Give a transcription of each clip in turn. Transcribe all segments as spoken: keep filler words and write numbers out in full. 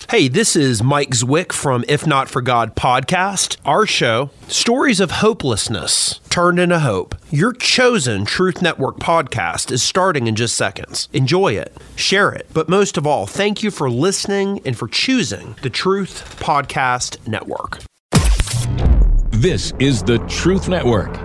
Hey, this is Mike Zwick from If Not For God podcast. Our show, Stories of Hopelessness Turned into Hope. Your chosen Truth Network podcast is starting in just seconds. Enjoy it, share it, but most of all, thank you for listening and for choosing the Truth Podcast Network. This is the Truth Network.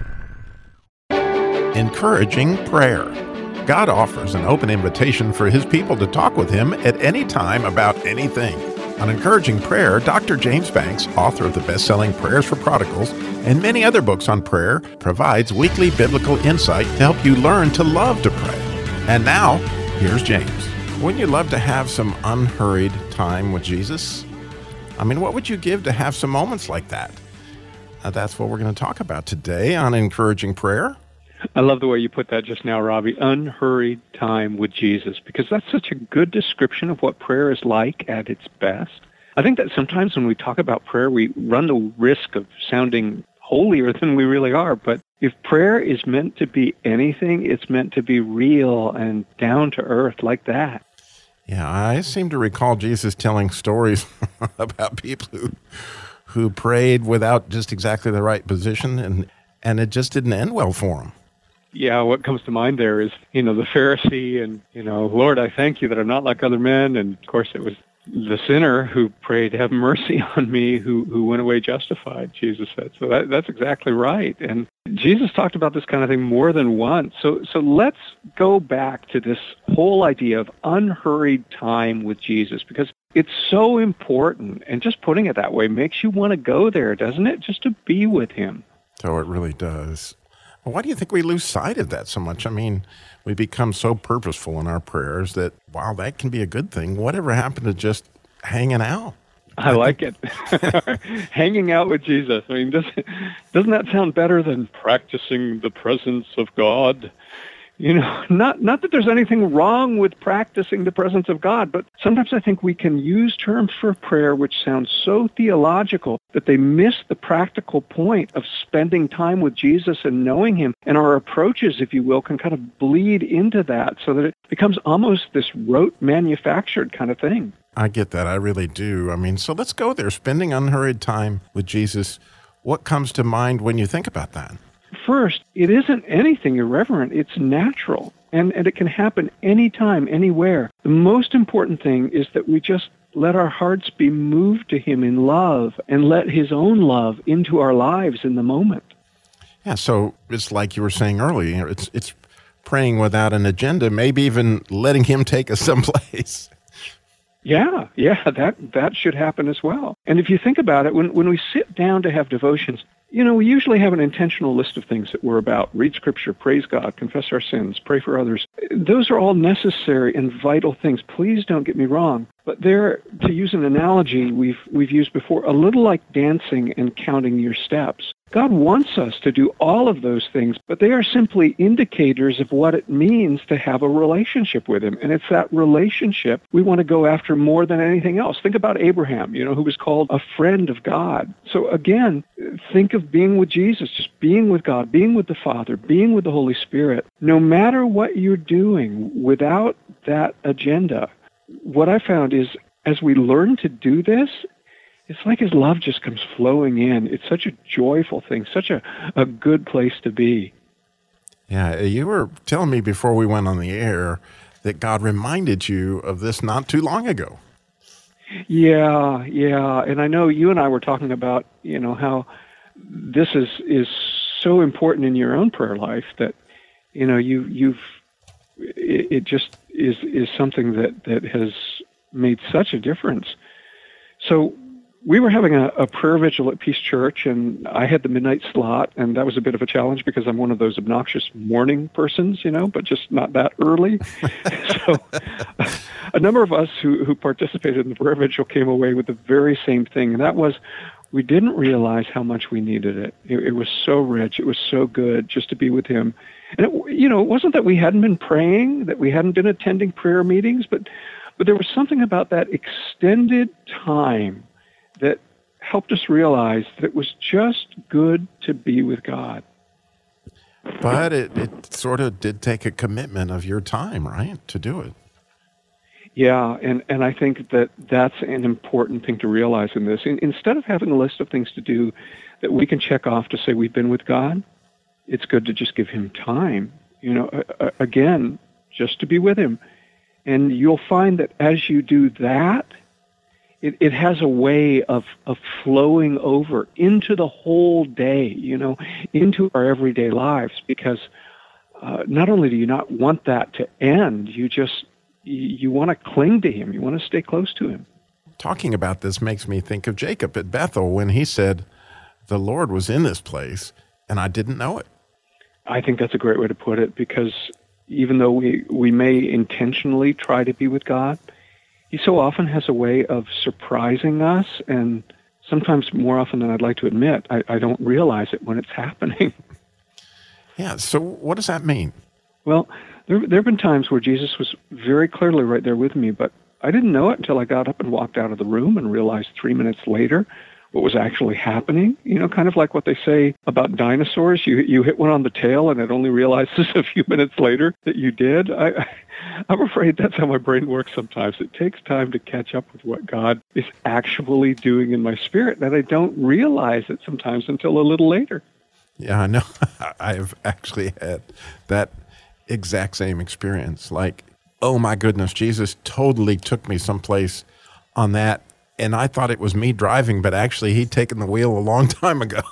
Encouraging prayer. God offers an open invitation for His people to talk with Him at any time about anything. On Encouraging Prayer, Doctor James Banks, author of the best-selling Prayers for Prodigals and many other books on prayer, provides weekly biblical insight to help you learn to love to pray. And now, here's James. Wouldn't you love to have some unhurried time with Jesus? I mean, what would you give to have some moments like that? Uh, that's what we're going to talk about today on Encouraging Prayer. I love the way you put that just now, Robbie. Unhurried time with Jesus, because that's such a good description of what prayer is like at its best. I think that sometimes when we talk about prayer, we run the risk of sounding holier than we really are. But if prayer is meant to be anything, it's meant to be real and down to earth like that. Yeah, I seem to recall Jesus telling stories about people who who prayed without just exactly the right position, and, and it just didn't end well for them. Yeah, what comes to mind there is, you know, the Pharisee and, you know, Lord, I thank you that I'm not like other men. And, of course, it was the sinner who prayed, have mercy on me, who, who went away justified, Jesus said. So that, that's exactly right. And Jesus talked about this kind of thing more than once. So, so let's go back to this whole idea of unhurried time with Jesus, because it's so important. And just putting it that way makes you want to go there, doesn't it? Just to be with Him. So it really does. Why do you think we lose sight of that so much? I mean, we become so purposeful in our prayers that, wow, that can be a good thing. Whatever happened to just hanging out? I like it. Hanging out with Jesus. I mean, doesn't, doesn't that sound better than practicing the presence of God? You know, not not that there's anything wrong with practicing the presence of God, but sometimes I think we can use terms for prayer which sound so theological that they miss the practical point of spending time with Jesus and knowing Him. And our approaches, if you will, can kind of bleed into that so that it becomes almost this rote manufactured kind of thing. I get that. I really do. I mean, so let's go there. Spending unhurried time with Jesus. What comes to mind when you think about that? First, it isn't anything irreverent. It's natural, and, and it can happen anytime, anywhere. The most important thing is that we just let our hearts be moved to Him in love and let His own love into our lives in the moment. Yeah, so it's like you were saying earlier, it's it's praying without an agenda, maybe even letting Him take us someplace. Yeah, yeah, that, that should happen as well. And if you think about it, when, when we sit down to have devotions, you know, we usually have an intentional list of things that we're about. Read Scripture, praise God, confess our sins, pray for others. Those are all necessary and vital things. Please don't get me wrong. But they're, to use an analogy we've we've used before, a little like dancing and counting your steps. God wants us to do all of those things, but they are simply indicators of what it means to have a relationship with Him. And it's that relationship we want to go after more than anything else. Think about Abraham, you know, who was called a friend of God. So again, think of being with Jesus, just being with God, being with the Father, being with the Holy Spirit. No matter what you're doing without that agenda, what I found is as we learn to do this, it's like His love just comes flowing in. It's such a joyful thing, such a, a good place to be. Yeah, you were telling me before we went on the air that God reminded you of this not too long ago. Yeah, yeah. And I know you and I were talking about, you know, how this is, is so important in your own prayer life that, you know, you, you've, it, it just is, is something that, that has made such a difference. So we were having a, a prayer vigil at Peace Church, and I had the midnight slot, and that was a bit of a challenge because I'm one of those obnoxious morning persons, you know, but just not that early. So a number of us who, who participated in the prayer vigil came away with the very same thing, and that was we didn't realize how much we needed it. It, it was so rich. It was so good just to be with Him. And, it, you know, it wasn't that we hadn't been praying, that we hadn't been attending prayer meetings, but but there was something about that extended time that helped us realize that it was just good to be with God. But it, it sort of did take a commitment of your time, right, to do it. Yeah, and, and I think that that's an important thing to realize in this. In, instead of having a list of things to do that we can check off to say we've been with God, it's good to just give him time, you know, uh, again, just to be with him. And you'll find that as you do that, it, it has a way of, of flowing over into the whole day, you know, into our everyday lives, because uh, not only do you not want that to end, you just, you, you want to cling to him. You want to stay close to him. Talking about this makes me think of Jacob at Bethel when he said, the Lord was in this place and I didn't know it. I think that's a great way to put it, because even though we, we may intentionally try to be with God, he so often has a way of surprising us, and sometimes more often than I'd like to admit, I, I don't realize it when it's happening. Yeah, so what does that mean? Well, there, there have been times where Jesus was very clearly right there with me, but I didn't know it until I got up and walked out of the room and realized three minutes later what was actually happening. You know, kind of like what they say about dinosaurs. You you hit one on the tail and it only realizes a few minutes later that you did. I, I'm afraid that's how my brain works sometimes. It takes time to catch up with what God is actually doing in my spirit, that I don't realize it sometimes until a little later. Yeah, I know. I've actually had that exact same experience. Like, oh my goodness, Jesus totally took me someplace on that. And I thought it was me driving, but actually he'd taken the wheel a long time ago.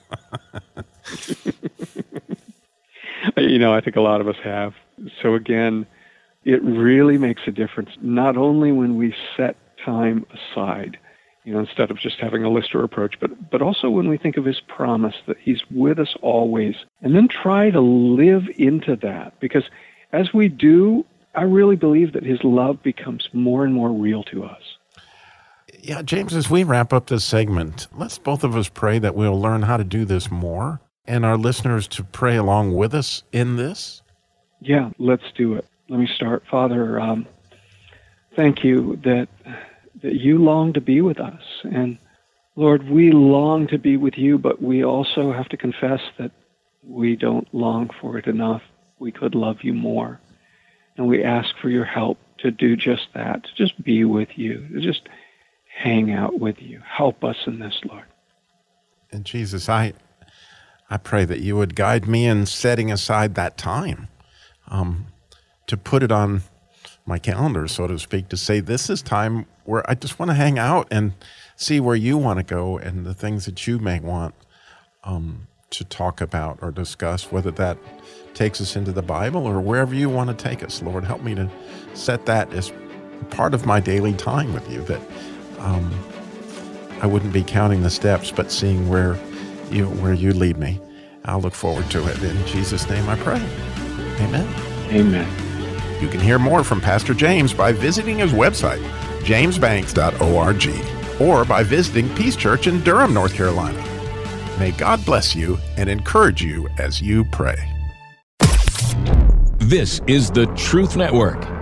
You know, I think a lot of us have. So again, it really makes a difference, not only when we set time aside, you know, instead of just having a list or approach, but, but also when we think of his promise that he's with us always, and then try to live into that. Because as we do, I really believe that his love becomes more and more real to us. Yeah, James, as we wrap up this segment, let's both of us pray that we'll learn how to do this more, and our listeners to pray along with us in this. Yeah, let's do it. Let me start. Father, um, thank you that that you long to be with us. And Lord, we long to be with you, but we also have to confess that we don't long for it enough. We could love you more. And we ask for your help to do just that, to just be with you, to just hang out with you. Help us in this, Lord. And Jesus, I I pray that you would guide me in setting aside that time, um, to put it on my calendar, so to speak, to say this is time where I just want to hang out and see where you want to go and the things that you may want um, to talk about or discuss, whether that takes us into the Bible or wherever you want to take us. Lord, help me to set that as part of my daily time with you, that Um, I wouldn't be counting the steps, but seeing where you where you lead me. I'll look forward to it. In Jesus' name I pray. Amen. Amen. You can hear more from Pastor James by visiting his website, james banks dot org, or by visiting Peace Church in Durham, North Carolina. May God bless you and encourage you as you pray. This is the Truth Network.